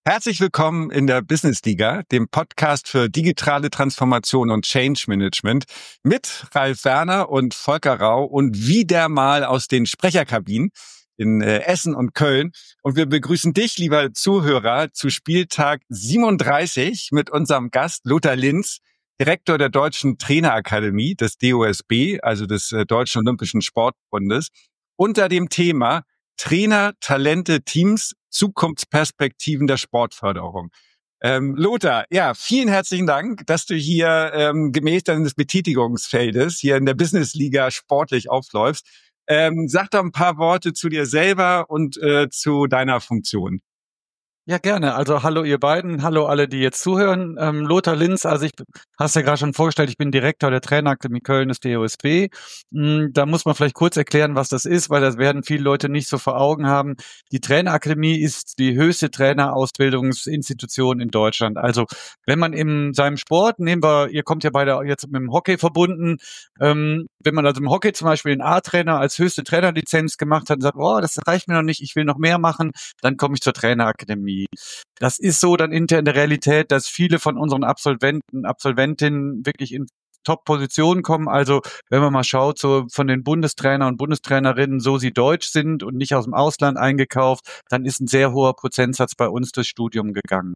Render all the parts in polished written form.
Herzlich willkommen in der Business Liga, dem Podcast für digitale Transformation und Change Management mit Ralf Werner und Volker Rau und wieder mal aus den Sprecherkabinen in Essen und Köln. Und wir begrüßen dich, lieber Zuhörer, zu Spieltag 37 mit unserem Gast Lothar Linz, Direktor der Deutschen Trainerakademie des DOSB, also des Deutschen Olympischen Sportbundes, unter dem Thema Trainer, Talente, Teams, Zukunftsperspektiven der Sportförderung. Lothar, ja, vielen herzlichen Dank, dass du hier gemäß deines Betätigungsfeldes hier in der Business Liga sportlich aufläufst. Sag doch ein paar Worte zu dir selber und zu deiner Funktion. Ja, gerne. Also hallo ihr beiden, hallo alle, die jetzt zuhören. Lothar Linz, hast ja gerade schon vorgestellt, ich bin Direktor der Trainerakademie Köln des DOSB. Da muss man vielleicht kurz erklären, was das ist, weil das werden viele Leute nicht so vor Augen haben. Die Trainerakademie ist die höchste Trainerausbildungsinstitution in Deutschland. Also wenn man in seinem Sport, ihr kommt ja beide jetzt mit dem Hockey verbunden, wenn man also im Hockey zum Beispiel den A-Trainer als höchste Trainerlizenz gemacht hat und sagt, oh, das reicht mir noch nicht, ich will noch mehr machen, dann komme ich zur Trainerakademie. Das ist so dann in der Realität, dass viele von unseren Absolventinnen wirklich in Top-Positionen kommen. Also wenn man mal schaut, so von den Bundestrainer und Bundestrainerinnen, so sie deutsch sind und nicht aus dem Ausland eingekauft, dann ist ein sehr hoher Prozentsatz bei uns durchs Studium gegangen.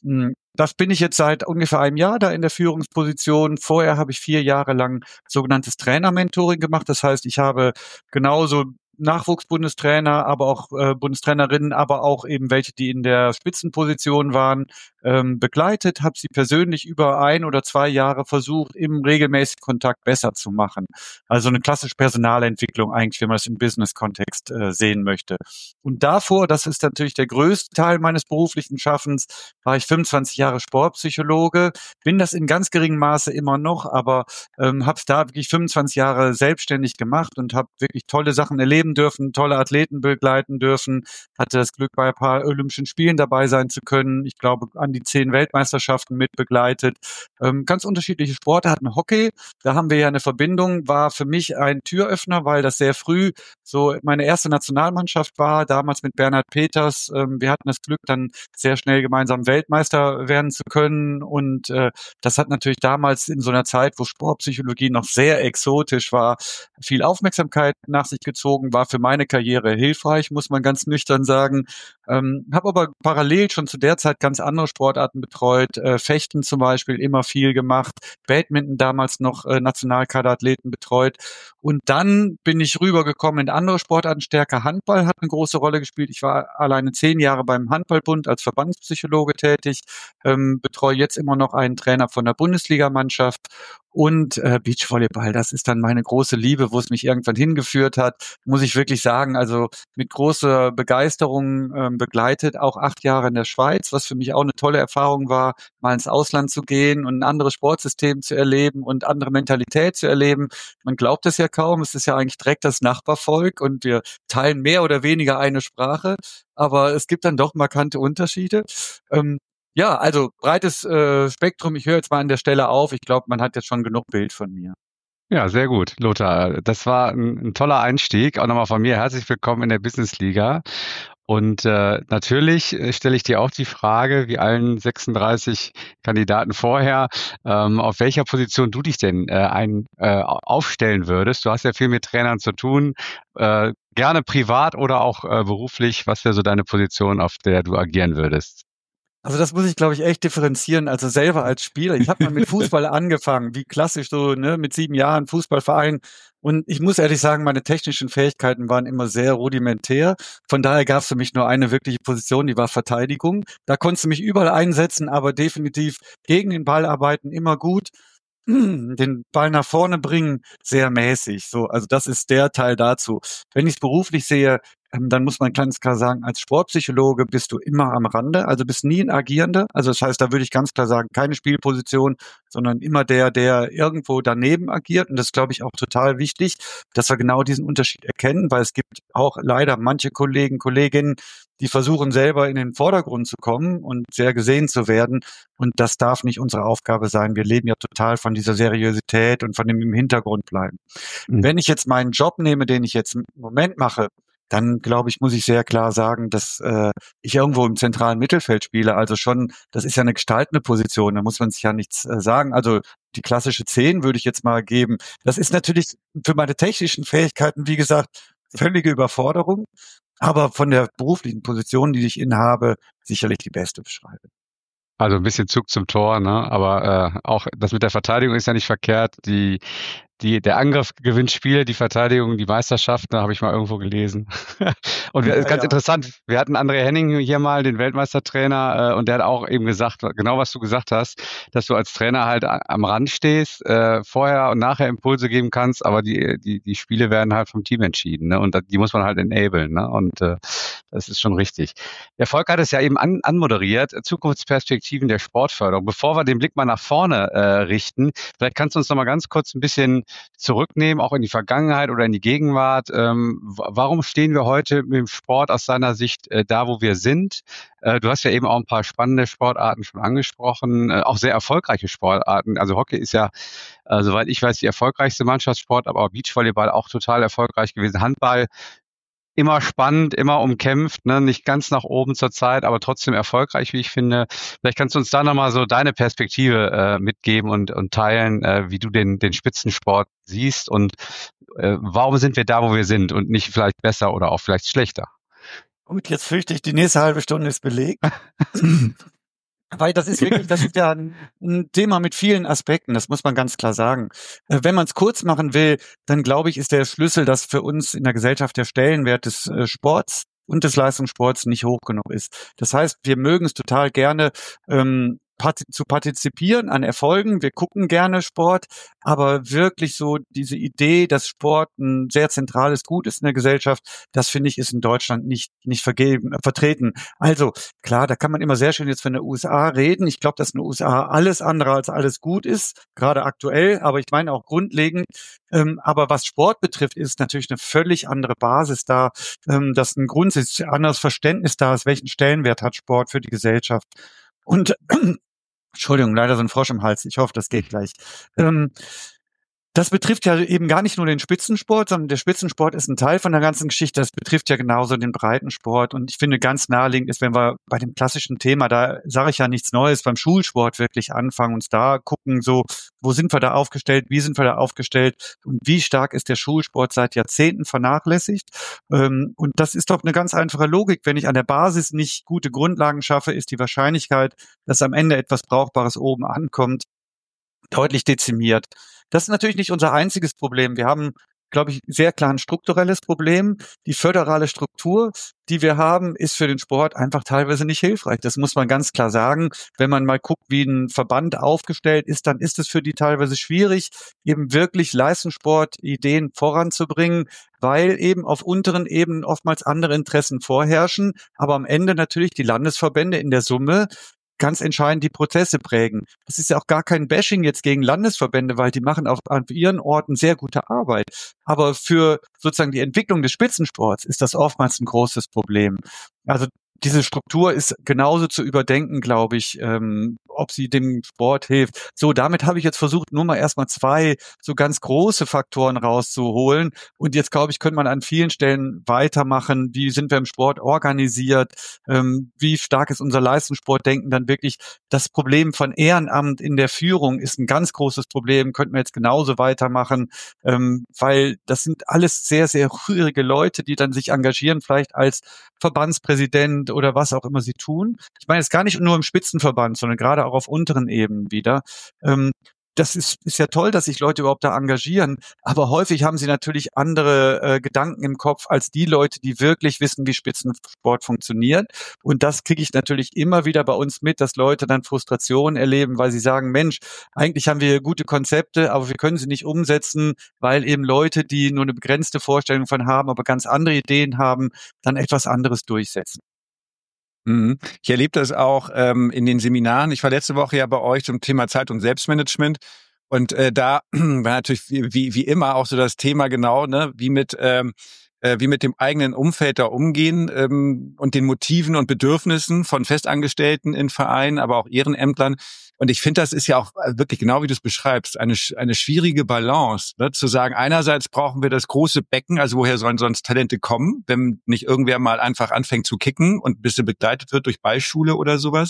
Das bin ich jetzt seit ungefähr einem Jahr da in der Führungsposition. Vorher habe ich 4 Jahre lang sogenanntes Trainer-Mentoring gemacht. Das heißt, ich habe genauso Nachwuchsbundestrainer, aber auch Bundestrainerinnen, aber auch eben welche, die in der Spitzenposition waren, begleitet, habe sie persönlich über 1 oder 2 Jahre versucht, im regelmäßigen Kontakt besser zu machen. Also eine klassische Personalentwicklung eigentlich, wenn man es im Business-Kontext sehen möchte. Und davor, das ist natürlich der größte Teil meines beruflichen Schaffens, war ich 25 Jahre Sportpsychologe, bin das in ganz geringem Maße immer noch, aber habe es da wirklich 25 Jahre selbstständig gemacht und habe wirklich tolle Sachen erleben dürfen, tolle Athleten begleiten dürfen, hatte das Glück, bei ein paar Olympischen Spielen dabei sein zu können. Ich glaube, an die 10 Weltmeisterschaften mit begleitet. Ganz unterschiedliche Sportarten. Hockey, da haben wir ja eine Verbindung, war für mich ein Türöffner, weil das sehr früh so meine erste Nationalmannschaft war, damals mit Bernhard Peters. Wir hatten das Glück, dann sehr schnell gemeinsam Weltmeister werden zu können und das hat natürlich damals in so einer Zeit, wo Sportpsychologie noch sehr exotisch war, viel Aufmerksamkeit nach sich gezogen, war für meine Karriere hilfreich, muss man ganz nüchtern sagen. Habe aber parallel schon zu der Zeit ganz andere Sportarten betreut, Fechten zum Beispiel immer viel gemacht, Badminton damals noch Nationalkaderathleten betreut und dann bin ich rübergekommen in andere Sportarten, stärker Handball hat eine große Rolle gespielt. Ich war alleine 10 Jahre beim Handballbund als Verbandspsychologe tätig, betreue jetzt immer noch einen Trainer von der Bundesligamannschaft und Beachvolleyball, das ist dann meine große Liebe, wo es mich irgendwann hingeführt hat, muss ich wirklich sagen, also mit großer Begeisterung begleitet, auch 8 Jahre in der Schweiz, was für mich auch eine tolle Erfahrung war, mal ins Ausland zu gehen und ein anderes Sportsystem zu erleben und andere Mentalität zu erleben. Man glaubt es ja kaum, es ist ja eigentlich direkt das Nachbarvolk und wir teilen mehr oder weniger eine Sprache, aber es gibt dann doch markante Unterschiede. Ja, also breites Spektrum. Ich höre jetzt mal an der Stelle auf. Ich glaube, man hat jetzt schon genug Bild von mir. Ja, sehr gut, Lothar. Das war ein toller Einstieg. Auch nochmal von mir herzlich willkommen in der Business Liga. Und natürlich stelle ich dir auch die Frage, wie allen 36 Kandidaten vorher, auf welcher Position du dich denn aufstellen würdest. Du hast ja viel mit Trainern zu tun, gerne privat oder auch beruflich. Was wäre so deine Position, auf der du agieren würdest? Also das muss ich, glaube ich, echt differenzieren. Also selber als Spieler. Ich habe mal mit Fußball angefangen, wie klassisch so, ne, mit 7 Jahren Fußballverein. Und ich muss ehrlich sagen, meine technischen Fähigkeiten waren immer sehr rudimentär. Von daher gab es für mich nur eine wirkliche Position, die war Verteidigung. Da konntest du mich überall einsetzen, aber definitiv gegen den Ball arbeiten immer gut. Den Ball nach vorne bringen, sehr mäßig. So, also das ist der Teil dazu. Wenn ich es beruflich sehe, dann muss man ganz klar sagen, als Sportpsychologe bist du immer am Rande, also bist nie ein Agierender. Also das heißt, da würde ich ganz klar sagen, keine Spielposition, sondern immer der irgendwo daneben agiert. Und das ist, glaube ich, auch total wichtig, dass wir genau diesen Unterschied erkennen, weil es gibt auch leider manche Kollegen, Kolleginnen, die versuchen selber in den Vordergrund zu kommen und sehr gesehen zu werden. Und das darf nicht unsere Aufgabe sein. Wir leben ja total von dieser Seriosität und von dem im Hintergrund bleiben. Wenn ich jetzt meinen Job nehme, den ich jetzt im Moment mache, dann glaube ich, muss ich sehr klar sagen, dass ich irgendwo im zentralen Mittelfeld spiele. Also schon, das ist ja eine gestaltende Position, da muss man sich ja nichts sagen. Also die klassische 10 würde ich jetzt mal geben. Das ist natürlich für meine technischen Fähigkeiten, wie gesagt, völlige Überforderung, aber von der beruflichen Position, die ich innehabe, sicherlich die beste beschreibe. Also ein bisschen Zug zum Tor, ne? Aber auch das mit der Verteidigung ist ja nicht verkehrt. Der Angriff gewinnt Spiele, die Verteidigung die Meisterschaft, da habe ich mal irgendwo gelesen. Und ganz interessant, wir hatten André Henning hier mal, den Weltmeistertrainer, und der hat auch eben gesagt, genau was du gesagt hast, dass du als Trainer halt am Rand stehst, vorher und nachher Impulse geben kannst, aber die Spiele werden halt vom Team entschieden, ne? Und die muss man halt enablen, ne? Und das ist schon richtig. Der Volker hat es ja eben anmoderiert, Zukunftsperspektiven der Sportförderung. Bevor wir den Blick mal nach vorne richten, vielleicht kannst du uns noch mal ganz kurz ein bisschen zurücknehmen, auch in die Vergangenheit oder in die Gegenwart. Warum stehen wir heute mit dem Sport aus deiner Sicht da, wo wir sind? Du hast ja eben auch ein paar spannende Sportarten schon angesprochen, auch sehr erfolgreiche Sportarten. Also Hockey ist ja, soweit ich weiß, die erfolgreichste Mannschaftssport, aber auch Beachvolleyball auch total erfolgreich gewesen. Handball immer spannend, immer umkämpft, ne? Nicht ganz nach oben zur Zeit, aber trotzdem erfolgreich, wie ich finde. Vielleicht kannst du uns da nochmal so deine Perspektive mitgeben und teilen, wie du den Spitzensport siehst und warum sind wir da, wo wir sind und nicht vielleicht besser oder auch vielleicht schlechter? Gut, jetzt fürchte ich, die nächste halbe Stunde ist belegt. Weil das ist ja ein Thema mit vielen Aspekten, das muss man ganz klar sagen. Wenn man es kurz machen will, dann glaube ich, ist der Schlüssel, dass für uns in der Gesellschaft der Stellenwert des Sports und des Leistungssports nicht hoch genug ist. Das heißt, wir mögen es total gerne, zu partizipieren an Erfolgen. Wir gucken gerne Sport, aber wirklich so diese Idee, dass Sport ein sehr zentrales Gut ist in der Gesellschaft, das finde ich, ist in Deutschland nicht vertreten. Also klar, da kann man immer sehr schön jetzt von der USA reden. Ich glaube, dass in den USA alles andere als alles gut ist, gerade aktuell, aber ich meine auch grundlegend. Aber was Sport betrifft, ist natürlich eine völlig andere Basis da, dass ein grundsätzlich anderes Verständnis da ist, welchen Stellenwert hat Sport für die Gesellschaft. Und Entschuldigung, leider so ein Frosch im Hals. Ich hoffe, das geht gleich. Das betrifft ja eben gar nicht nur den Spitzensport, sondern der Spitzensport ist ein Teil von der ganzen Geschichte. Das betrifft ja genauso den Breitensport. Und ich finde, ganz naheliegend ist, wenn wir bei dem klassischen Thema, da sage ich ja nichts Neues, beim Schulsport wirklich anfangen, uns da gucken, so, wo sind wir da aufgestellt, wie sind wir da aufgestellt und wie stark ist der Schulsport seit Jahrzehnten vernachlässigt. Und das ist doch eine ganz einfache Logik. Wenn ich an der Basis nicht gute Grundlagen schaffe, ist die Wahrscheinlichkeit, dass am Ende etwas Brauchbares oben ankommt, deutlich dezimiert. Das ist natürlich nicht unser einziges Problem. Wir haben, glaube ich, sehr klar ein strukturelles Problem. Die föderale Struktur, die wir haben, ist für den Sport einfach teilweise nicht hilfreich. Das muss man ganz klar sagen. Wenn man mal guckt, wie ein Verband aufgestellt ist, dann ist es für die teilweise schwierig, eben wirklich Leistungssportideen voranzubringen, weil eben auf unteren Ebenen oftmals andere Interessen vorherrschen, aber am Ende natürlich die Landesverbände in der Summe ganz entscheidend die Prozesse prägen. Das ist ja auch gar kein Bashing jetzt gegen Landesverbände, weil die machen auch an ihren Orten sehr gute Arbeit. Aber für sozusagen die Entwicklung des Spitzensports ist das oftmals ein großes Problem. Also diese Struktur ist genauso zu überdenken, glaube ich, ob sie dem Sport hilft. So, damit habe ich jetzt versucht, nur mal erstmal 2 so ganz große Faktoren rauszuholen. Und jetzt, glaube ich, könnte man an vielen Stellen weitermachen. Wie sind wir im Sport organisiert? Wie stark ist unser Leistungssportdenken dann wirklich? Das Problem von Ehrenamt in der Führung ist ein ganz großes Problem. Könnten wir jetzt genauso weitermachen, weil das sind alles sehr, sehr rührige Leute, die dann sich engagieren, vielleicht als Verbandspräsident oder was auch immer sie tun. Ich meine jetzt gar nicht nur im Spitzenverband, sondern gerade auch auf unteren Ebenen wieder. Das ist ja toll, dass sich Leute überhaupt da engagieren, aber häufig haben sie natürlich andere Gedanken im Kopf als die Leute, die wirklich wissen, wie Spitzensport funktioniert. Und das kriege ich natürlich immer wieder bei uns mit, dass Leute dann Frustrationen erleben, weil sie sagen, Mensch, eigentlich haben wir gute Konzepte, aber wir können sie nicht umsetzen, weil eben Leute, die nur eine begrenzte Vorstellung von haben, aber ganz andere Ideen haben, dann etwas anderes durchsetzen. Ich erlebe das auch in den Seminaren. Ich war letzte Woche ja bei euch zum Thema Zeit- und Selbstmanagement. Und da war natürlich wie immer auch so das Thema genau, ne, wie mit wie mit dem eigenen Umfeld da umgehen und den Motiven und Bedürfnissen von Festangestellten in Vereinen, aber auch Ehrenämtlern. Und ich finde, das ist ja auch wirklich genau wie du es beschreibst, eine schwierige Balance, ne? Zu sagen, einerseits brauchen wir das große Becken, also woher sollen sonst Talente kommen, wenn nicht irgendwer mal einfach anfängt zu kicken und ein bisschen begleitet wird durch Ballschule oder sowas.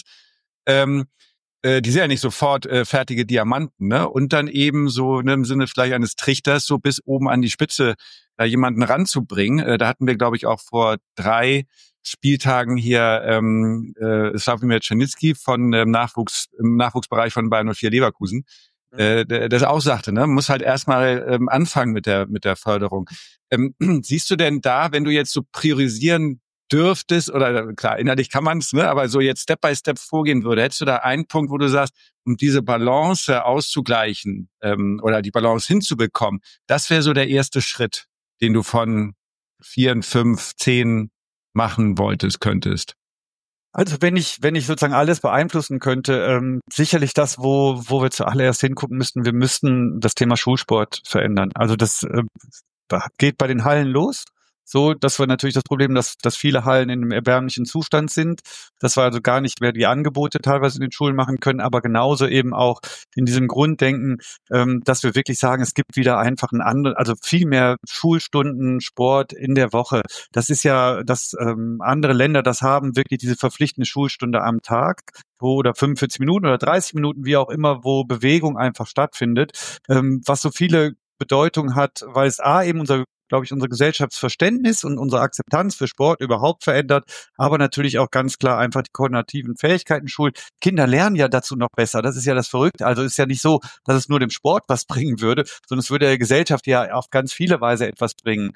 Die sind ja nicht sofort fertige Diamanten, ne? Und dann eben so im Sinne vielleicht eines Trichters so bis oben an die Spitze da jemanden ranzubringen. Da hatten wir, glaube ich, auch vor 3 Spieltagen hier Sławomir Czernicki von im Nachwuchsbereich von Bayern 04 Leverkusen, das auch sagte, ne, man muss halt erstmal anfangen mit der Förderung. Siehst du denn da, wenn du jetzt so priorisieren dürftest, oder klar, innerlich kann man es, ne, aber so jetzt Step by Step vorgehen würde, hättest du da einen Punkt, wo du sagst, um diese Balance auszugleichen oder die Balance hinzubekommen, das wäre so der erste Schritt, den du von 4, 5, 10 machen könntest? Also wenn ich sozusagen alles beeinflussen könnte, sicherlich das, wo wir zuallererst hingucken müssten, wir müssten das Thema Schulsport verändern. Also das geht bei den Hallen los. So, dass wir natürlich das Problem, dass viele Hallen in einem erbärmlichen Zustand sind, dass wir also gar nicht mehr die Angebote teilweise in den Schulen machen können, aber genauso eben auch in diesem Grunddenken, dass wir wirklich sagen, es gibt wieder einfach also viel mehr Schulstunden Sport in der Woche. Das ist ja, dass andere Länder das haben, wirklich diese verpflichtende Schulstunde am Tag, oder 45 Minuten oder 30 Minuten, wie auch immer, wo Bewegung einfach stattfindet, was so viele Bedeutung hat, weil es eben unser Gesellschaftsverständnis und unsere Akzeptanz für Sport überhaupt verändert, aber natürlich auch ganz klar einfach die koordinativen Fähigkeiten schult. Kinder lernen ja dazu noch besser. Das ist ja das Verrückte. Also ist ja nicht so, dass es nur dem Sport was bringen würde, sondern es würde der Gesellschaft ja auf ganz viele Weise etwas bringen.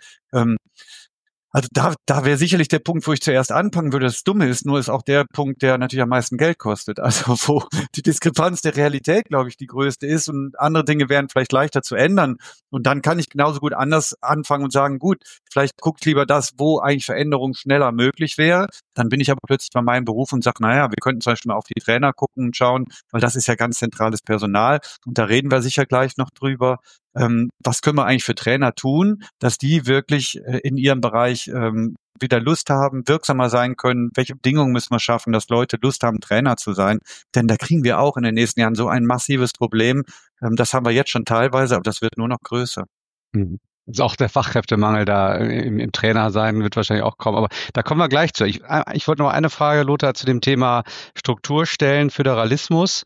Also da wäre sicherlich der Punkt, wo ich zuerst anfangen würde. Das Dumme ist auch der Punkt, der natürlich am meisten Geld kostet. Also wo die Diskrepanz der Realität, glaube ich, die größte ist, und andere Dinge wären vielleicht leichter zu ändern. Und dann kann ich genauso gut anders anfangen und sagen, gut, vielleicht guckt lieber das, wo eigentlich Veränderung schneller möglich wäre. Dann bin ich aber plötzlich bei meinem Beruf und sage, naja, wir könnten zum Beispiel mal auf die Trainer gucken und schauen, weil das ist ja ganz zentrales Personal. Und da reden wir sicher gleich noch drüber. Was können wir eigentlich für Trainer tun, dass die wirklich in ihrem Bereich wieder Lust haben, wirksamer sein können? Welche Bedingungen müssen wir schaffen, dass Leute Lust haben, Trainer zu sein? Denn da kriegen wir auch in den nächsten Jahren so ein massives Problem. Das haben wir jetzt schon teilweise, aber das wird nur noch größer. Mhm. Also auch der Fachkräftemangel da im Trainer sein wird wahrscheinlich auch kommen. Aber da kommen wir gleich zu. Ich wollte noch eine Frage, Lothar, zu dem Thema Strukturstellen, Föderalismus.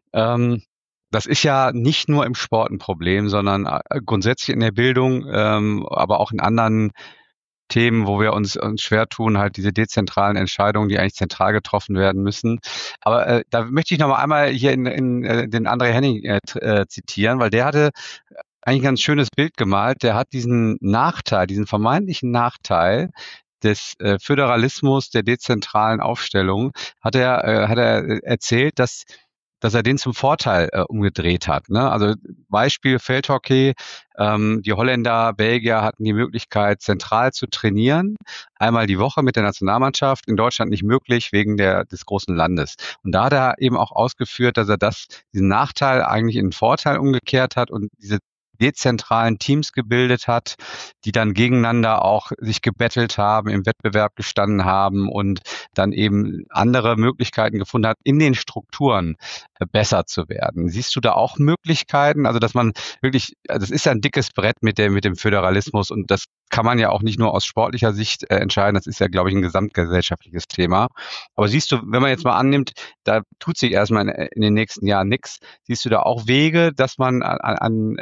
Das ist ja nicht nur im Sport ein Problem, sondern grundsätzlich in der Bildung, aber auch in anderen Themen, wo wir uns schwer tun, halt diese dezentralen Entscheidungen, die eigentlich zentral getroffen werden müssen. Aber da möchte ich noch mal einmal hier in den André Henning zitieren, weil der hatte eigentlich ein ganz schönes Bild gemalt. Der hat diesen Nachteil, diesen vermeintlichen Nachteil des Föderalismus, der dezentralen Aufstellung, hat er erzählt, dass er den zum Vorteil umgedreht hat. Ne? Also Beispiel Feldhockey, die Holländer, Belgier hatten die Möglichkeit, zentral zu trainieren, einmal die Woche mit der Nationalmannschaft, in Deutschland nicht möglich wegen des großen Landes. Und da hat er eben auch ausgeführt, dass er diesen Nachteil eigentlich in den Vorteil umgekehrt hat und diese dezentralen Teams gebildet hat, die dann gegeneinander auch sich gebettelt haben, im Wettbewerb gestanden haben und dann eben andere Möglichkeiten gefunden hat, in den Strukturen besser zu werden. Siehst du da auch Möglichkeiten? Also, dass man wirklich, das ist ja ein dickes Brett mit dem Föderalismus, und das kann man ja auch nicht nur aus sportlicher Sicht entscheiden. Das ist ja, glaube ich, ein gesamtgesellschaftliches Thema. Aber siehst du, wenn man jetzt mal annimmt, da tut sich erstmal in den nächsten Jahren nichts, siehst du da auch Wege, dass man an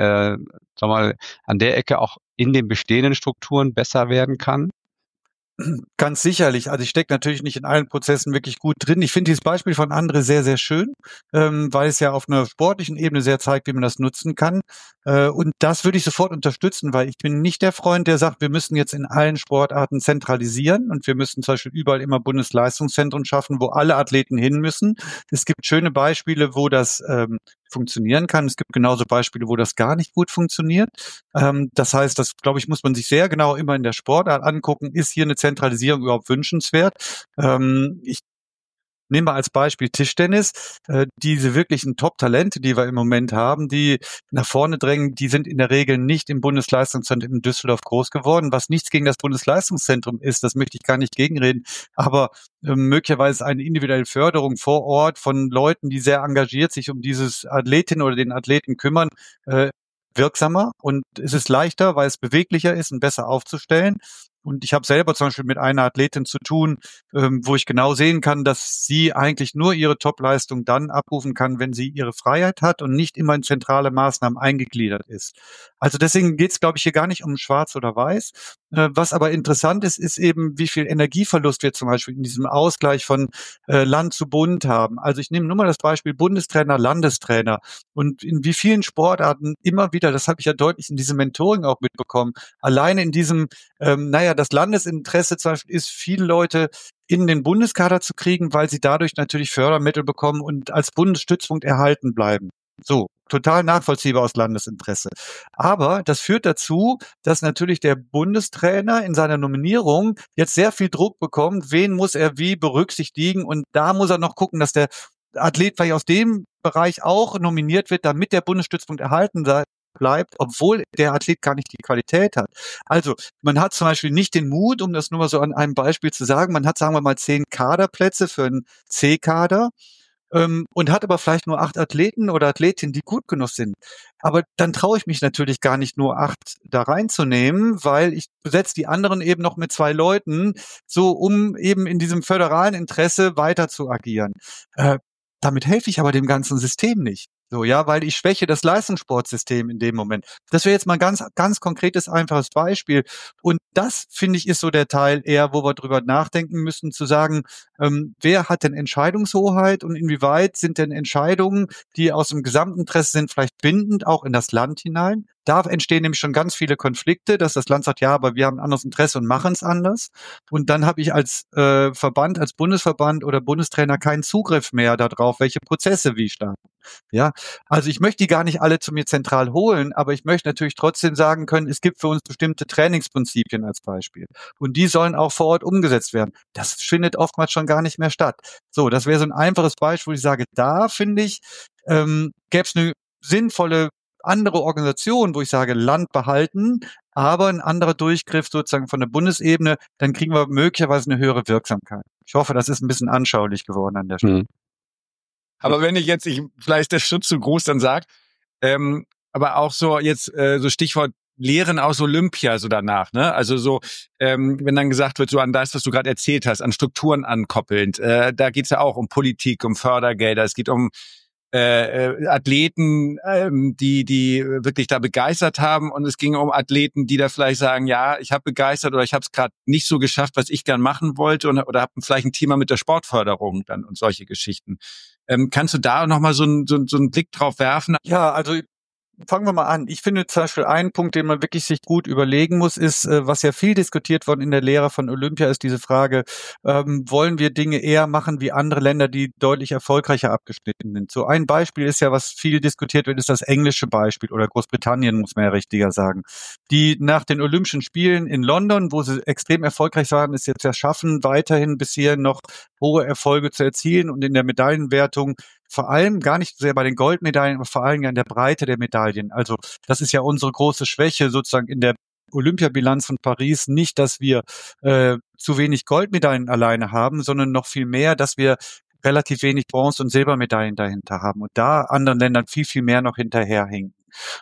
der Ecke auch in den bestehenden Strukturen besser werden kann? Ganz sicherlich. Also ich stecke natürlich nicht in allen Prozessen wirklich gut drin. Ich finde dieses Beispiel von André sehr, sehr schön, weil es ja auf einer sportlichen Ebene sehr zeigt, wie man das nutzen kann. Und das würde ich sofort unterstützen, weil ich bin nicht der Freund, der sagt, wir müssen jetzt in allen Sportarten zentralisieren und wir müssen zum Beispiel überall immer Bundesleistungszentren schaffen, wo alle Athleten hin müssen. Es gibt schöne Beispiele, wo das funktionieren kann. Es gibt genauso Beispiele, wo das gar nicht gut funktioniert. Das heißt, das, glaube ich, muss man sich sehr genau immer in der Sportart angucken. Ist hier eine Zentralisierung überhaupt wünschenswert? nehmen wir als Beispiel Tischtennis. Diese wirklichen Top-Talente, die wir im Moment haben, die nach vorne drängen, die sind in der Regel nicht im Bundesleistungszentrum in Düsseldorf groß geworden, was nichts gegen das Bundesleistungszentrum ist, das möchte ich gar nicht gegenreden, aber möglicherweise eine individuelle Förderung vor Ort von Leuten, die sehr engagiert sich um dieses Athletin oder den Athleten kümmern, wirksamer, und es ist leichter, weil es beweglicher ist und besser aufzustellen. Und ich habe selber zum Beispiel mit einer Athletin zu tun, wo ich genau sehen kann, dass sie eigentlich nur ihre Topleistung dann abrufen kann, wenn sie ihre Freiheit hat und nicht immer in zentrale Maßnahmen eingegliedert ist. Also deswegen geht es, glaube ich, hier gar nicht um Schwarz oder Weiß. Was aber interessant ist, ist eben, wie viel Energieverlust wir zum Beispiel in diesem Ausgleich von Land zu Bund haben. Also ich nehme nur mal das Beispiel Bundestrainer, Landestrainer, und in wie vielen Sportarten immer wieder, das habe ich ja deutlich in diesem Mentoring auch mitbekommen, alleine in diesem, das Landesinteresse zum Beispiel ist, viele Leute in den Bundeskader zu kriegen, weil sie dadurch natürlich Fördermittel bekommen und als Bundesstützpunkt erhalten bleiben. So, total nachvollziehbar aus Landesinteresse. Aber das führt dazu, dass natürlich der Bundestrainer in seiner Nominierung jetzt sehr viel Druck bekommt, wen muss er wie berücksichtigen, und da muss er noch gucken, dass der Athlet vielleicht aus dem Bereich auch nominiert wird, damit der Bundesstützpunkt erhalten bleibt, obwohl der Athlet gar nicht die Qualität hat. Also man hat zum Beispiel nicht den Mut, um das nur mal so an einem Beispiel zu sagen, man hat, sagen wir mal, 10 Kaderplätze für einen C-Kader, und hat aber vielleicht nur 8 Athleten oder Athletinnen, die gut genug sind. Aber dann traue ich mich natürlich gar nicht, nur 8 da reinzunehmen, weil ich besetze die anderen eben noch mit 2 Leuten, so um eben in diesem föderalen Interesse weiter zu agieren. Damit helfe ich aber dem ganzen System nicht. So, ja, weil ich schwäche das Leistungssportsystem in dem Moment. Das wäre jetzt mal ein ganz, ganz konkretes, einfaches Beispiel. Und das, finde ich, ist so der Teil eher, wo wir drüber nachdenken müssen, zu sagen, wer hat denn Entscheidungshoheit und inwieweit sind denn Entscheidungen, die aus dem Gesamtinteresse sind, vielleicht bindend auch in das Land hinein? Da entstehen nämlich schon ganz viele Konflikte, dass das Land sagt, ja, aber wir haben ein anderes Interesse und machen es anders. Und dann habe ich als Verband, als Bundesverband oder Bundestrainer keinen Zugriff mehr darauf, welche Prozesse wie starten. Ja, also ich möchte die gar nicht alle zu mir zentral holen, aber ich möchte natürlich trotzdem sagen können, es gibt für uns bestimmte Trainingsprinzipien als Beispiel. Und die sollen auch vor Ort umgesetzt werden. Das findet oftmals schon gar nicht mehr statt. So, das wäre so ein einfaches Beispiel, wo ich sage, da finde ich, gäbe es eine sinnvolle andere Organisation, wo ich sage, Land behalten, aber ein anderer Durchgriff sozusagen von der Bundesebene, dann kriegen wir möglicherweise eine höhere Wirksamkeit. Ich hoffe, das ist ein bisschen anschaulich geworden an der Stelle. Aber wenn vielleicht ist der Schritt zu groß, dann sag, aber auch so jetzt so Stichwort Lehren aus Olympia so danach, ne? Also so, wenn dann gesagt wird, so an das, was du gerade erzählt hast, an Strukturen ankoppelnd, da geht's ja auch um Politik, um Fördergelder, es geht um Athleten, die wirklich da begeistert haben, und es ging um Athleten, die da vielleicht sagen, ja, ich habe begeistert oder ich habe es gerade nicht so geschafft, was ich gern machen wollte, oder habe vielleicht ein Thema mit der Sportförderung dann und solche Geschichten. Kannst du da nochmal so einen Blick drauf werfen? Ja, also fangen wir mal an. Ich finde zum Beispiel einen Punkt, den man wirklich sich gut überlegen muss, ist, was ja viel diskutiert worden in der Lehre von Olympia, ist diese Frage, wollen wir Dinge eher machen wie andere Länder, die deutlich erfolgreicher abgeschnitten sind. So ein Beispiel ist ja, was viel diskutiert wird, ist das englische Beispiel, oder Großbritannien, muss man ja richtiger sagen, die nach den Olympischen Spielen in London, wo sie extrem erfolgreich waren, es jetzt ja schaffen, weiterhin bisher noch hohe Erfolge zu erzielen und in der Medaillenwertung vor allem gar nicht sehr bei den Goldmedaillen, aber vor allem ja in der Breite der Medaillen. Also das ist ja unsere große Schwäche sozusagen in der Olympiabilanz von Paris. Nicht, dass wir zu wenig Goldmedaillen alleine haben, sondern noch viel mehr, dass wir relativ wenig Bronze- und Silbermedaillen dahinter haben und da anderen Ländern viel, viel mehr noch hinterherhinken.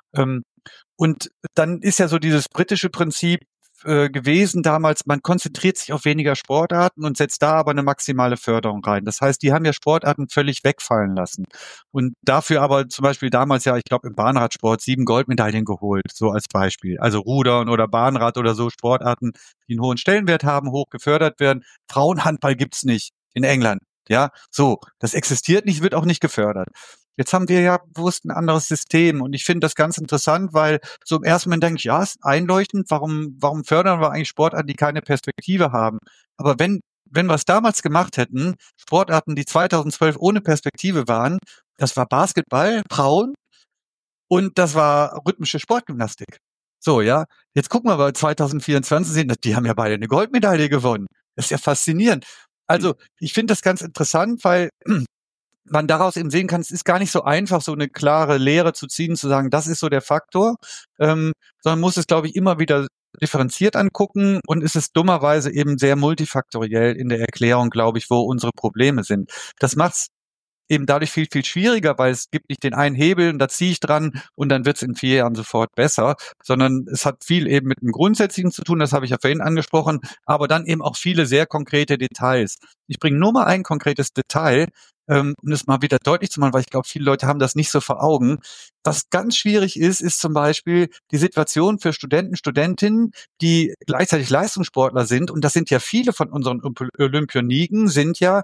Und dann ist ja so dieses britische Prinzip gewesen damals, man konzentriert sich auf weniger Sportarten und setzt da aber eine maximale Förderung rein. Das heißt, die haben ja Sportarten völlig wegfallen lassen und dafür aber zum Beispiel damals ja, ich glaube im Bahnradsport 7 Goldmedaillen geholt, so als Beispiel. Also Rudern oder Bahnrad oder so Sportarten, die einen hohen Stellenwert haben, hoch gefördert werden. Frauenhandball gibt's nicht in England. Ja, so, das existiert nicht, wird auch nicht gefördert. Jetzt haben wir ja bewusst ein anderes System und ich finde das ganz interessant, weil so im ersten Moment denke ich, ja, ist einleuchtend, warum fördern wir eigentlich Sportarten, die keine Perspektive haben? Aber wenn wir es damals gemacht hätten, Sportarten, die 2012 ohne Perspektive waren, das war Basketball, Frauen, und das war rhythmische Sportgymnastik. So, ja, jetzt gucken wir mal 2024 sehen, die haben ja beide eine Goldmedaille gewonnen. Das ist ja faszinierend. Also ich finde das ganz interessant, weil man daraus eben sehen kann, es ist gar nicht so einfach, so eine klare Lehre zu ziehen, zu sagen, das ist so der Faktor, sondern muss es, glaube ich, immer wieder differenziert angucken und ist es dummerweise eben sehr multifaktoriell in der Erklärung, glaube ich, wo unsere Probleme sind. Das macht's eben dadurch viel, viel schwieriger, weil es gibt nicht den einen Hebel und da ziehe ich dran und dann wird es in 4 Jahren sofort besser, sondern es hat viel eben mit dem Grundsätzlichen zu tun, das habe ich ja vorhin angesprochen, aber dann eben auch viele sehr konkrete Details. Ich bringe nur mal ein konkretes Detail, um es mal wieder deutlich zu machen, weil ich glaube, viele Leute haben das nicht so vor Augen. Was ganz schwierig ist zum Beispiel die Situation für Studenten, Studentinnen, die gleichzeitig Leistungssportler sind, und das sind ja viele von unseren Olympioniken, sind ja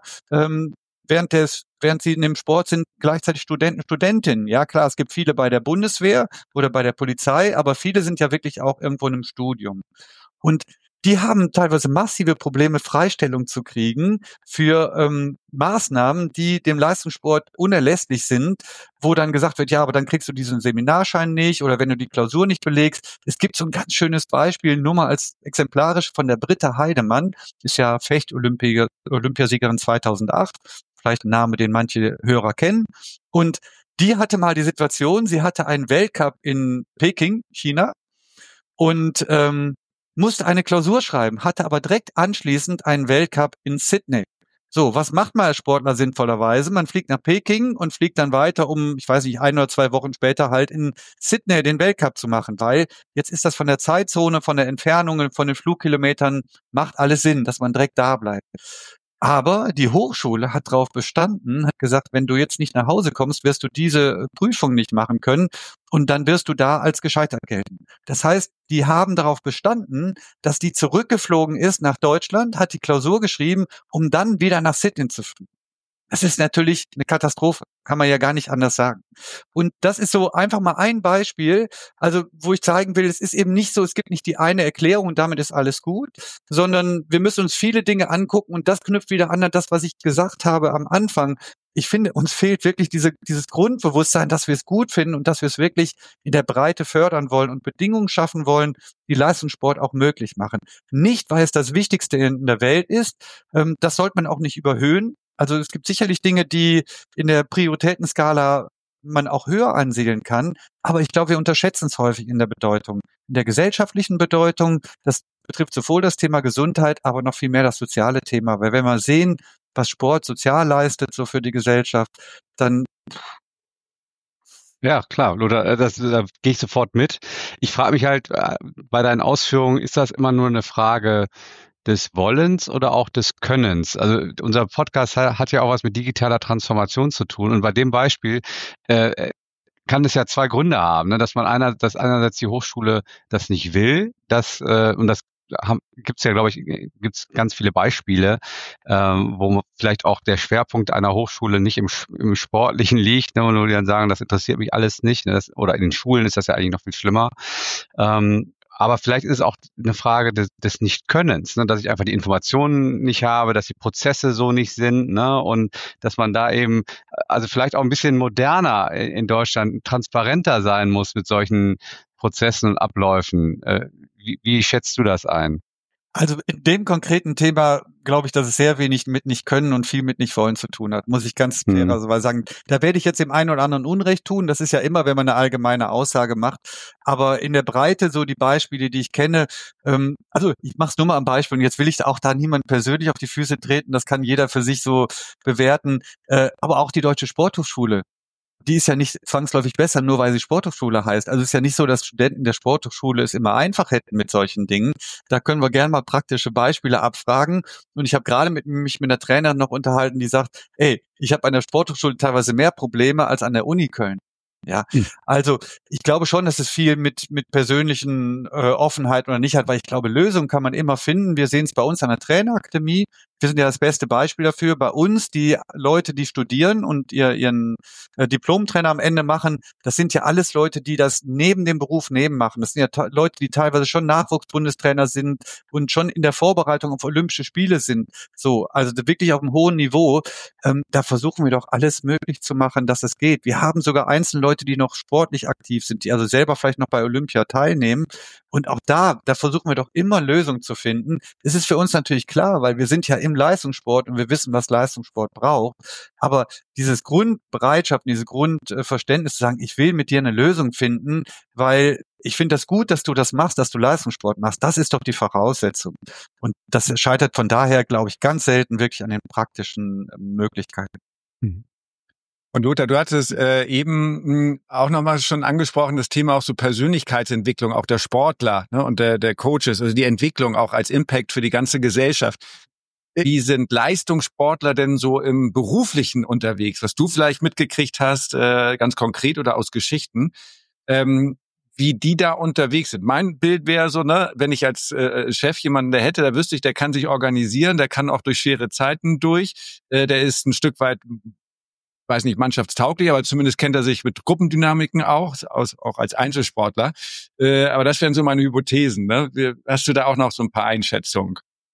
während sie in dem Sport sind, gleichzeitig Studenten, Studentinnen. Ja, klar, es gibt viele bei der Bundeswehr oder bei der Polizei, aber viele sind ja wirklich auch irgendwo in einem Studium. Und die haben teilweise massive Probleme, Freistellung zu kriegen für Maßnahmen, die dem Leistungssport unerlässlich sind, wo dann gesagt wird, ja, aber dann kriegst du diesen Seminarschein nicht oder wenn du die Klausur nicht belegst. Es gibt so ein ganz schönes Beispiel, nur mal als exemplarisch von der Britta Heidemann, ist ja Fecht-Olympiasiegerin 2008, vielleicht ein Name, den manche Hörer kennen. Und die hatte mal die Situation, sie hatte einen Weltcup in Peking, China, und musste eine Klausur schreiben, hatte aber direkt anschließend einen Weltcup in Sydney. So, was macht man als Sportler sinnvollerweise? Man fliegt nach Peking und fliegt dann weiter, um, ich weiß nicht, 1 oder 2 Wochen später halt in Sydney den Weltcup zu machen, weil jetzt ist das von der Zeitzone, von der Entfernung, von den Flugkilometern, macht alles Sinn, dass man direkt da bleibt. Aber die Hochschule hat darauf bestanden, hat gesagt, wenn du jetzt nicht nach Hause kommst, wirst du diese Prüfung nicht machen können und dann wirst du da als gescheitert gelten. Das heißt, die haben darauf bestanden, dass die zurückgeflogen ist nach Deutschland, hat die Klausur geschrieben, um dann wieder nach Sydney zu fliegen. Das ist natürlich eine Katastrophe, kann man ja gar nicht anders sagen. Und das ist so einfach mal ein Beispiel, also wo ich zeigen will, es ist eben nicht so, es gibt nicht die eine Erklärung und damit ist alles gut, sondern wir müssen uns viele Dinge angucken und das knüpft wieder an das, was ich gesagt habe am Anfang. Ich finde, uns fehlt wirklich dieses Grundbewusstsein, dass wir es gut finden und dass wir es wirklich in der Breite fördern wollen und Bedingungen schaffen wollen, die Leistungssport auch möglich machen. Nicht, weil es das Wichtigste in der Welt ist, das sollte man auch nicht überhöhen. Also es gibt sicherlich Dinge, die in der Prioritätenskala man auch höher ansiedeln kann, aber ich glaube, wir unterschätzen es häufig in der Bedeutung, in der gesellschaftlichen Bedeutung. Das betrifft sowohl das Thema Gesundheit, aber noch viel mehr das soziale Thema, weil wenn wir sehen, was Sport sozial leistet, so für die Gesellschaft, dann Ja, klar, Lothar, da gehe ich sofort mit. Ich frage mich halt bei deinen Ausführungen, ist das immer nur eine Frage des Wollens oder auch des Könnens? Also unser Podcast hat ja auch was mit digitaler Transformation zu tun und bei dem Beispiel kann es ja 2 Gründe haben, ne? Dass einerseits die Hochschule das nicht will, und das gibt's ja, glaube ich, gibt's ganz viele Beispiele, wo vielleicht auch der Schwerpunkt einer Hochschule nicht im Sportlichen liegt, ne, wo die dann sagen, das interessiert mich alles nicht, ne, oder in den Schulen ist das ja eigentlich noch viel schlimmer. Aber vielleicht ist es auch eine Frage des Nichtkönnens, ne, dass ich einfach die Informationen nicht habe, dass die Prozesse so nicht sind, ne, und dass man da eben, also vielleicht auch ein bisschen moderner in Deutschland, transparenter sein muss mit solchen Prozessen und Abläufen. Wie schätzt du das ein? Also in dem konkreten Thema glaube ich, dass es sehr wenig mit nicht können und viel mit nicht wollen zu tun hat, muss ich ganz fairerweise sagen. Da werde ich jetzt dem einen oder anderen Unrecht tun. Das ist ja immer, wenn man eine allgemeine Aussage macht. Aber in der Breite so die Beispiele, die ich kenne, also ich mache es nur mal am Beispiel und jetzt will ich auch da niemand persönlich auf die Füße treten. Das kann jeder für sich so bewerten. Aber auch die Deutsche Sporthochschule, die ist ja nicht zwangsläufig besser, nur weil sie Sporthochschule heißt. Also es ist ja nicht so, dass Studenten der Sporthochschule es immer einfach hätten mit solchen Dingen. Da können wir gerne mal praktische Beispiele abfragen. Und ich habe gerade mich mit einer Trainerin noch unterhalten, die sagt, ey, ich habe an der Sporthochschule teilweise mehr Probleme als an der Uni Köln. Ja, also ich glaube schon, dass es viel mit persönlichen Offenheit oder nicht hat, weil ich glaube, Lösungen kann man immer finden. Wir sehen es bei uns an der Trainerakademie. Wir sind ja das beste Beispiel dafür. Bei uns, die Leute, die studieren und ihren Diplomtrainer am Ende machen, das sind ja alles Leute, die das neben dem Beruf machen. Das sind ja Leute, die teilweise schon Nachwuchsbundestrainer sind und schon in der Vorbereitung auf Olympische Spiele sind. So, also wirklich auf einem hohen Niveau. Da versuchen wir doch alles möglich zu machen, dass es geht. Wir haben sogar einzelne Leute, die noch sportlich aktiv sind, die also selber vielleicht noch bei Olympia teilnehmen. Und auch da versuchen wir doch immer Lösungen zu finden. Es ist für uns natürlich klar, weil wir sind ja im Leistungssport und wir wissen, was Leistungssport braucht. Aber dieses Grundbereitschaft, diese Grundverständnis zu sagen, ich will mit dir eine Lösung finden, weil ich finde das gut, dass du das machst, dass du Leistungssport machst. Das ist doch die Voraussetzung. Und das scheitert von daher, glaube ich, ganz selten wirklich an den praktischen Möglichkeiten. Mhm. Und Lothar, du hattest eben auch nochmal schon angesprochen, das Thema auch so Persönlichkeitsentwicklung, auch der Sportler, ne, und der Coaches, also die Entwicklung auch als Impact für die ganze Gesellschaft. Wie sind Leistungssportler denn so im Beruflichen unterwegs? Was du vielleicht mitgekriegt hast, ganz konkret oder aus Geschichten, wie die da unterwegs sind. Mein Bild wäre so, ne, wenn ich als Chef jemanden da hätte, da wüsste ich, der kann sich organisieren, der kann auch durch schwere Zeiten durch, der ist ein Stück weit, weiß nicht, mannschaftstauglich, aber zumindest kennt er sich mit Gruppendynamiken auch als Einzelsportler. Aber das wären so meine Hypothesen. Ne? Hast du da auch noch so ein paar Einschätzungen?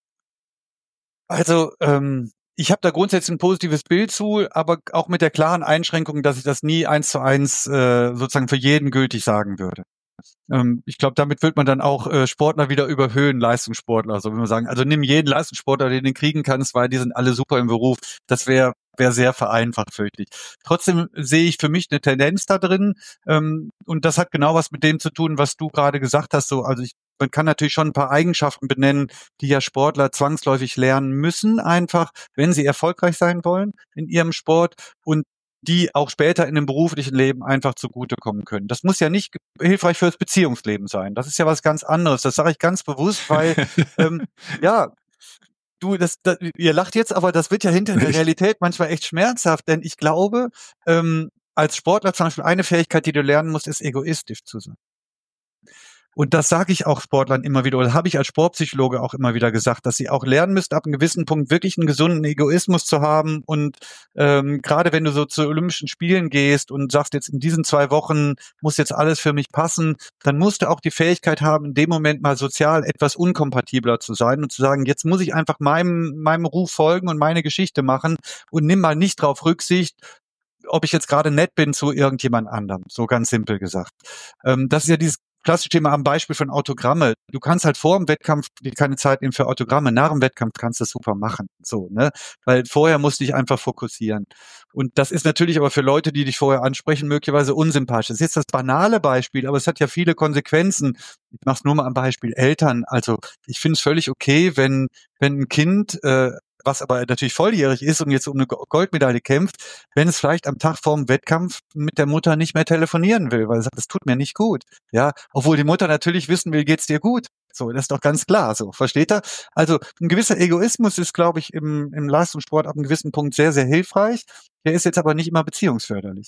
Also, ich habe da grundsätzlich ein positives Bild zu, aber auch mit der klaren Einschränkung, dass ich das nie 1:1 sozusagen für jeden gültig sagen würde. Ich glaube, damit wird man dann auch Sportler wieder überhöhen, Leistungssportler. So, wenn wir sagen, also nimm jeden Leistungssportler, den du kriegen kannst, weil die sind alle super im Beruf. Das wäre sehr vereinfacht, fürchte ich. Trotzdem sehe ich für mich eine Tendenz da drin. Und das hat genau was mit dem zu tun, was du gerade gesagt hast. So, also man kann natürlich schon ein paar Eigenschaften benennen, die ja Sportler zwangsläufig lernen müssen, einfach, wenn sie erfolgreich sein wollen in ihrem Sport. Und die auch später in dem beruflichen Leben einfach zugutekommen können. Das muss ja nicht hilfreich fürs Beziehungsleben sein. Das ist ja was ganz anderes. Das sage ich ganz bewusst, weil ja, ihr lacht jetzt, aber das wird ja hinter der Realität manchmal echt schmerzhaft, denn ich glaube, als Sportler zum Beispiel eine Fähigkeit, die du lernen musst, ist egoistisch zu sein. Und das sage ich auch Sportlern immer wieder, oder habe ich als Sportpsychologe auch immer wieder gesagt, dass sie auch lernen müssten, ab einem gewissen Punkt wirklich einen gesunden Egoismus zu haben. Und gerade wenn du so zu Olympischen Spielen gehst und sagst, jetzt in diesen 2 Wochen muss jetzt alles für mich passen, dann musst du auch die Fähigkeit haben, in dem Moment mal sozial etwas unkompatibler zu sein und zu sagen, jetzt muss ich einfach meinem Ruf folgen und meine Geschichte machen und nimm mal nicht drauf Rücksicht, ob ich jetzt gerade nett bin zu irgendjemand anderem, so ganz simpel gesagt. Das ist ja dieses klassische Thema am Beispiel von Autogramme. Du kannst halt vor dem Wettkampf dir keine Zeit nehmen für Autogramme. Nach dem Wettkampf kannst du das super machen. So, ne? Weil vorher musst du dich einfach fokussieren. Und das ist natürlich aber für Leute, die dich vorher ansprechen, möglicherweise unsympathisch. Das ist jetzt das banale Beispiel, aber es hat ja viele Konsequenzen. Ich mache es nur mal am Beispiel Eltern. Also ich finde es völlig okay, wenn ein Kind was aber natürlich volljährig ist und jetzt um eine Goldmedaille kämpft, wenn es vielleicht am Tag vorm Wettkampf mit der Mutter nicht mehr telefonieren will, weil es sagt, das tut mir nicht gut. Ja, obwohl die Mutter natürlich wissen will, geht's dir gut. So, das ist doch ganz klar, so, versteht er? Also, ein gewisser Egoismus ist, glaube ich, im Leistungssport ab einem gewissen Punkt sehr hilfreich. Der ist jetzt aber nicht immer beziehungsförderlich.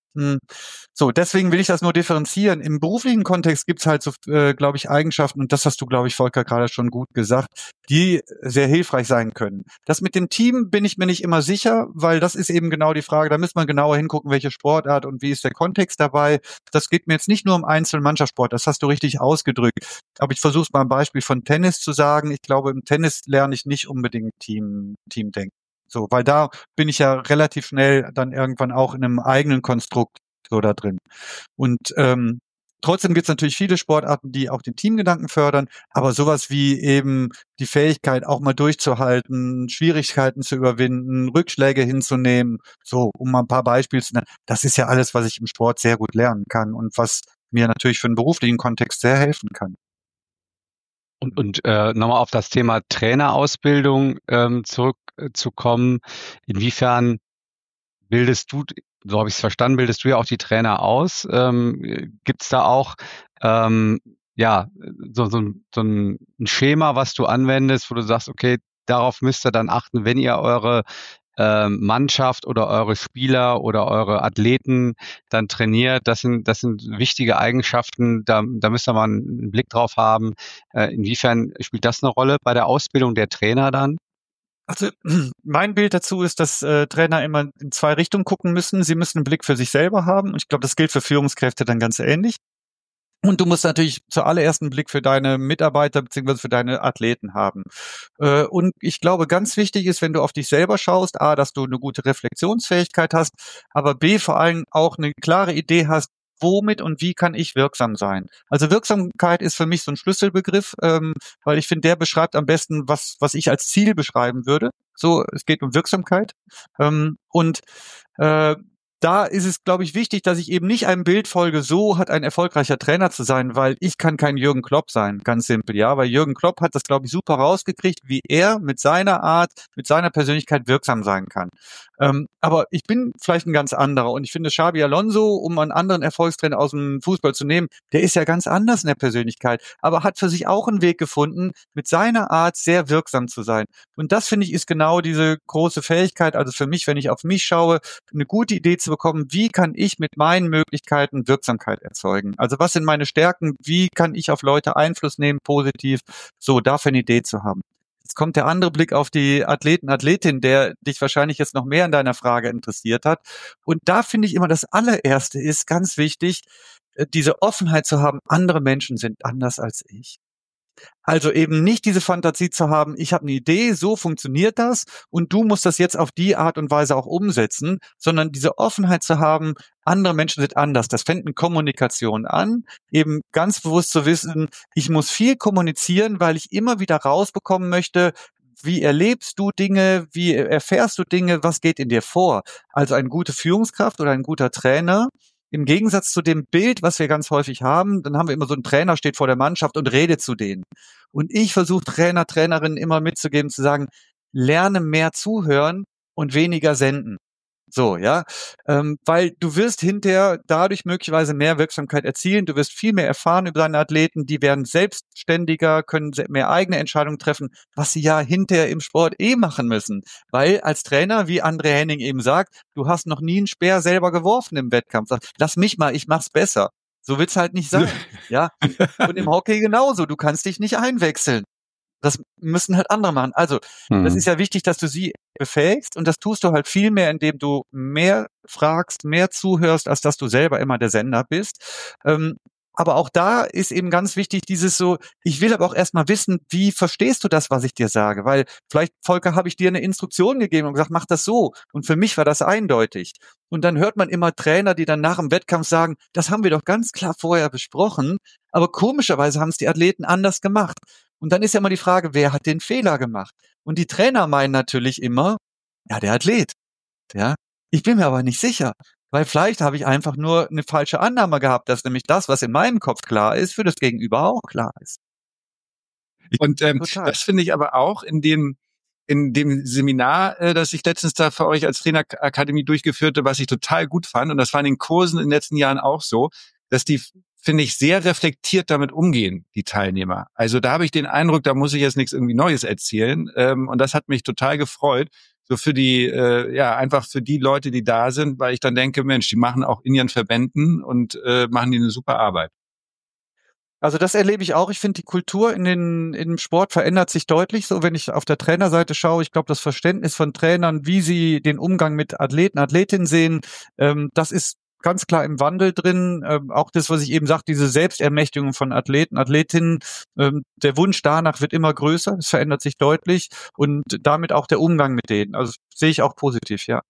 So, deswegen will ich das nur differenzieren. Im beruflichen Kontext gibt's halt so, glaube ich, Eigenschaften, und das hast du, glaube ich, Volker, gerade schon gut gesagt, die sehr hilfreich sein können. Das mit dem Team bin ich mir nicht immer sicher, weil das ist eben genau die Frage, da müsste man genauer hingucken, welche Sportart und wie ist der Kontext dabei. Das geht mir jetzt nicht nur um Einzelmannschaftssport, das hast du richtig ausgedrückt. Aber ich versuche es mal am Beispiel von Tennis zu sagen. Ich glaube, im Tennis lerne ich nicht unbedingt Teamdenken. So, weil da bin ich ja relativ schnell dann irgendwann auch in einem eigenen Konstrukt so da drin. Und trotzdem gibt es natürlich viele Sportarten, die auch den Teamgedanken fördern, aber sowas wie eben die Fähigkeit, auch mal durchzuhalten, Schwierigkeiten zu überwinden, Rückschläge hinzunehmen, so, um mal ein paar Beispiele zu nennen, das ist ja alles, was ich im Sport sehr gut lernen kann und was mir natürlich für den beruflichen Kontext sehr helfen kann. Und nochmal auf das Thema Trainerausbildung zurückzukommen. Inwiefern bildest du, so habe ich es verstanden, bildest du ja auch die Trainer aus? Gibt es da auch ja so ein Schema, was du anwendest, wo du sagst, okay, darauf müsst ihr dann achten, wenn ihr eure Mannschaft oder eure Spieler oder eure Athleten dann trainiert. Das sind wichtige Eigenschaften, da müsst ihr mal einen Blick drauf haben. Inwiefern spielt das eine Rolle bei der Ausbildung der Trainer dann? Also mein Bild dazu ist, dass Trainer immer in 2 Richtungen gucken müssen. Sie müssen einen Blick für sich selber haben. Und ich glaube, das gilt für Führungskräfte dann ganz ähnlich. Und du musst natürlich zuallererst einen Blick für deine Mitarbeiter bzw. für deine Athleten haben. Und ich glaube, ganz wichtig ist, wenn du auf dich selber schaust, A, dass du eine gute Reflexionsfähigkeit hast, aber B, vor allem auch eine klare Idee hast, womit und wie kann ich wirksam sein? Also Wirksamkeit ist für mich so ein Schlüsselbegriff, weil ich finde, der beschreibt am besten, was ich als Ziel beschreiben würde. So, es geht um Wirksamkeit. Und da ist es, glaube ich, wichtig, dass ich eben nicht einem Bild folge, so hat ein erfolgreicher Trainer zu sein, weil ich kann kein Jürgen Klopp sein, ganz simpel, ja, weil Jürgen Klopp hat das, glaube ich, super rausgekriegt, wie er mit seiner Art, mit seiner Persönlichkeit wirksam sein kann. Aber ich bin vielleicht ein ganz anderer und ich finde Xabi Alonso, um einen anderen Erfolgstrainer aus dem Fußball zu nehmen, der ist ja ganz anders in der Persönlichkeit, aber hat für sich auch einen Weg gefunden, mit seiner Art sehr wirksam zu sein. Und das, finde ich, ist genau diese große Fähigkeit, also für mich, wenn ich auf mich schaue, eine gute Idee zu bekommen, wie kann ich mit meinen Möglichkeiten Wirksamkeit erzeugen? Also was sind meine Stärken? Wie kann ich auf Leute Einfluss nehmen, positiv? So, dafür eine Idee zu haben. Jetzt kommt der andere Blick auf die Athleten, Athletin, der dich wahrscheinlich jetzt noch mehr in deiner Frage interessiert hat. Und da finde ich immer, das allererste ist ganz wichtig, diese Offenheit zu haben, andere Menschen sind anders als ich. Also eben nicht diese Fantasie zu haben, ich habe eine Idee, so funktioniert das und du musst das jetzt auf die Art und Weise auch umsetzen, sondern diese Offenheit zu haben, andere Menschen sind anders. Das fängt mit Kommunikation an, eben ganz bewusst zu wissen, ich muss viel kommunizieren, weil ich immer wieder rausbekommen möchte, wie erlebst du Dinge, wie erfährst du Dinge, was geht in dir vor? Also eine gute Führungskraft oder ein guter Trainer, im Gegensatz zu dem Bild, was wir ganz häufig haben, dann haben wir immer so einen Trainer steht vor der Mannschaft und redet zu denen. Und ich versuche Trainer, Trainerinnen immer mitzugeben, zu sagen, lerne mehr zuhören und weniger senden. So, ja, weil du wirst hinterher dadurch möglicherweise mehr Wirksamkeit erzielen. Du wirst viel mehr erfahren über deine Athleten. Die werden selbstständiger, können mehr eigene Entscheidungen treffen, was sie ja hinterher im Sport machen müssen. Weil als Trainer, wie André Henning eben sagt, du hast noch nie einen Speer selber geworfen im Wettkampf. Sag, lass mich mal, ich mach's besser. So wird's halt nicht sein. Ja, und im Hockey genauso. Du kannst dich nicht einwechseln. Das müssen halt andere machen. Also, das ist ja wichtig, dass du sie befähigst und das tust du halt viel mehr, indem du mehr fragst, mehr zuhörst, als dass du selber immer der Sender bist. Aber auch da ist eben ganz wichtig dieses so, ich will aber auch erstmal wissen, wie verstehst du das, was ich dir sage? Weil vielleicht, Volker, habe ich dir eine Instruktion gegeben und gesagt, mach das so. Und für mich war das eindeutig. Und dann hört man immer Trainer, die dann nach dem Wettkampf sagen, das haben wir doch ganz klar vorher besprochen, aber komischerweise haben es die Athleten anders gemacht. Und dann ist ja immer die Frage, wer hat den Fehler gemacht? Und die Trainer meinen natürlich immer, ja, der Athlet. Ja, ich bin mir aber nicht sicher, weil vielleicht habe ich einfach nur eine falsche Annahme gehabt, dass nämlich das, was in meinem Kopf klar ist, für das Gegenüber auch klar ist. Und das finde ich aber auch in dem Seminar, das ich letztens da für euch als Trainerakademie durchgeführte, was ich total gut fand, und das war in den Kursen in den letzten Jahren auch so, dass die, finde ich, sehr reflektiert damit umgehen, die Teilnehmer. Also da habe ich den Eindruck, da muss ich jetzt nichts irgendwie Neues erzählen. Und das hat mich total gefreut. So für die, einfach für die Leute, die da sind, weil ich dann denke, Mensch, die machen auch in ihren Verbänden und machen die eine super Arbeit. Also das erlebe ich auch. Ich finde, die Kultur im Sport verändert sich deutlich. So, wenn ich auf der Trainerseite schaue, ich glaube, das Verständnis von Trainern, wie sie den Umgang mit Athleten, Athletinnen sehen, das ist ganz klar im Wandel drin. Auch das, was ich eben sagte, diese Selbstermächtigung von Athleten, Athletinnen, der Wunsch danach wird immer größer. Es verändert sich deutlich und damit auch der Umgang mit denen. Also sehe ich auch positiv, ja.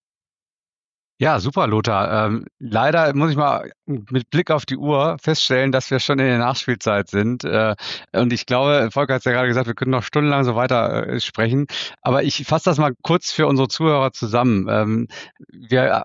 Ja, super, Lothar. Leider muss ich mal mit Blick auf die Uhr feststellen, dass wir schon in der Nachspielzeit sind. Und ich glaube, Volker hat es ja gerade gesagt, wir können noch stundenlang so weiter sprechen. Aber ich fasse das mal kurz für unsere Zuhörer zusammen. Sind ja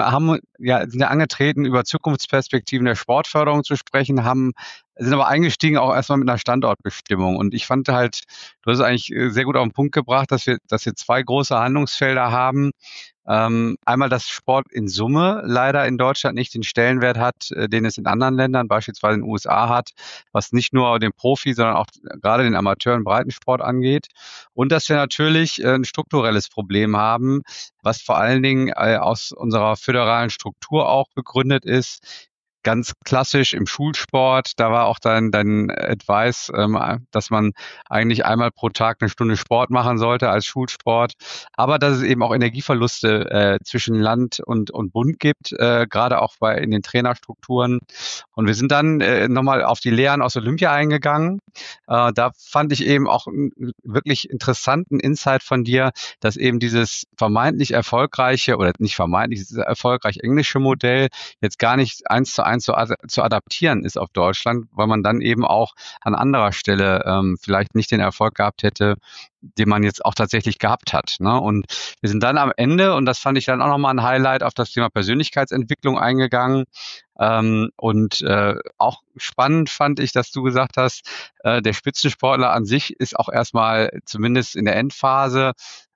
angetreten, über Zukunftsperspektiven der Sportförderung zu sprechen, sind aber eingestiegen auch erstmal mit einer Standortbestimmung. Und ich fand halt, du hast es eigentlich sehr gut auf den Punkt gebracht, dass wir zwei große Handlungsfelder haben. Einmal, dass Sport in Summe leider in Deutschland nicht den Stellenwert hat, den es in anderen Ländern, beispielsweise in den USA hat, was nicht nur den Profi, sondern auch gerade den Amateur- und Breitensport angeht. Und dass wir natürlich ein strukturelles Problem haben, was vor allen Dingen aus unserer föderalen Struktur auch begründet ist. ganz klassisch im Schulsport. Da war auch dein Advice, dass man eigentlich einmal pro Tag eine Stunde Sport machen sollte als Schulsport. Aber dass es eben auch Energieverluste zwischen Land und Bund gibt, gerade auch in den Trainerstrukturen. Und wir sind dann nochmal auf die Lehren aus Olympia eingegangen. Da fand ich eben auch einen wirklich interessanten Insight von dir, dass eben dieses vermeintlich erfolgreiche oder nicht vermeintlich, dieses erfolgreich englische Modell jetzt gar nicht 1:1 zu adaptieren ist auf Deutschland, weil man dann eben auch an anderer Stelle vielleicht nicht den Erfolg gehabt hätte, den man jetzt auch tatsächlich gehabt hat. Ne? Und wir sind dann am Ende, und das fand ich dann auch nochmal ein Highlight, auf das Thema Persönlichkeitsentwicklung eingegangen. Und auch spannend fand ich, dass du gesagt hast, der Spitzensportler an sich ist auch erstmal, zumindest in der Endphase,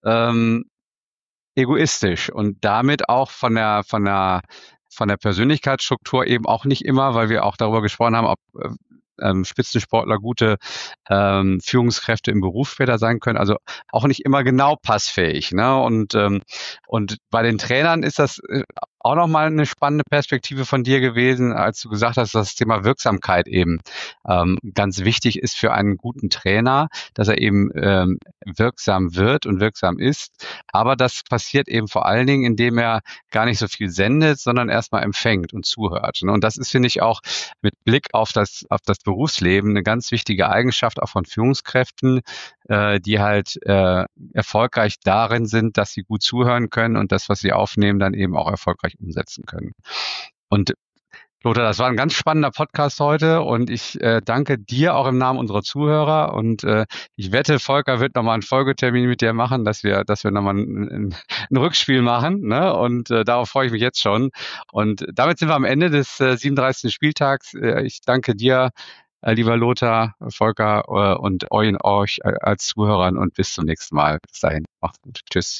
egoistisch und damit auch von der Persönlichkeitsstruktur eben auch nicht immer, weil wir auch darüber gesprochen haben, ob Spitzensportler gute Führungskräfte im Beruf später sein können, also auch nicht immer genau passfähig. Ne? Und bei den Trainern ist das auch nochmal eine spannende Perspektive von dir gewesen, als du gesagt hast, dass das Thema Wirksamkeit eben ganz wichtig ist für einen guten Trainer, dass er eben wirksam wird und wirksam ist. Aber das passiert eben vor allen Dingen, indem er gar nicht so viel sendet, sondern erstmal empfängt und zuhört. Ne? Und das ist, finde ich, auch mit Blick auf das Berufsleben eine ganz wichtige Eigenschaft auch von Führungskräften, die halt erfolgreich darin sind, dass sie gut zuhören können und das, was sie aufnehmen, dann eben auch erfolgreich umsetzen können. Und Lothar, das war ein ganz spannender Podcast heute und ich danke dir auch im Namen unserer Zuhörer und ich wette, Volker wird nochmal einen Folgetermin mit dir machen, dass wir nochmal ein Rückspiel machen, ne? Und darauf freue ich mich jetzt schon. Und damit sind wir am Ende des 37. Spieltags. Ich danke dir, lieber Lothar, Volker und euch als Zuhörern und bis zum nächsten Mal. Bis dahin. Macht's gut. Tschüss.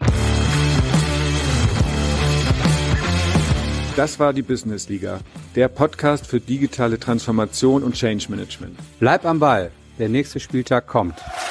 Das war die Business Liga, der Podcast für digitale Transformation und Change Management. Bleib am Ball, der nächste Spieltag kommt.